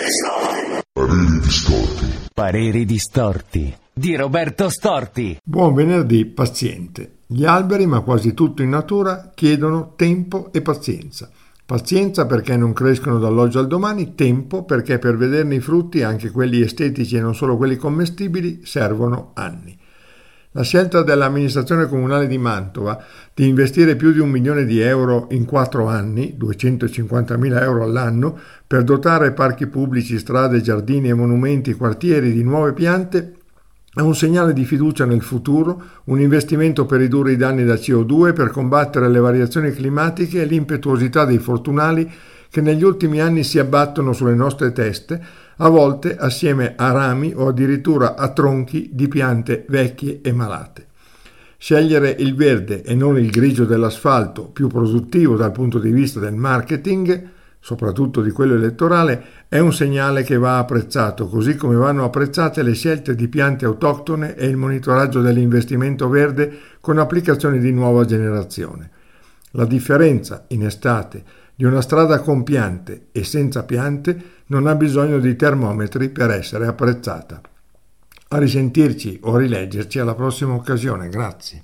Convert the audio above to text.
Pareri distorti. Pareri distorti di Roberto Storti. Buon venerdì, paziente. Gli alberi, ma quasi tutto in natura, chiedono tempo e pazienza. Pazienza perché non crescono dall'oggi al domani, tempo perché per vederne i frutti, anche quelli estetici e non solo quelli commestibili, servono anni. La scelta dell'amministrazione comunale di Mantova di investire più di 1 milione di euro in 4 anni, 250.000 euro all'anno, per dotare parchi pubblici, strade, giardini e monumenti, quartieri di nuove piante è un segnale di fiducia nel futuro, un investimento per ridurre i danni da CO2, per combattere le variazioni climatiche e l'impetuosità dei fortunali che negli ultimi anni si abbattono sulle nostre teste, a volte assieme a rami o addirittura a tronchi di piante vecchie e malate. Scegliere il verde e non il grigio dell'asfalto, più produttivo dal punto di vista del marketing, soprattutto di quello elettorale, è un segnale che va apprezzato, così come vanno apprezzate le scelte di piante autoctone e il monitoraggio dell'investimento verde con applicazioni di nuova generazione. La differenza, in estate, di una strada con piante e senza piante non ha bisogno di termometri per essere apprezzata. A risentirci o rileggerci alla prossima occasione. Grazie.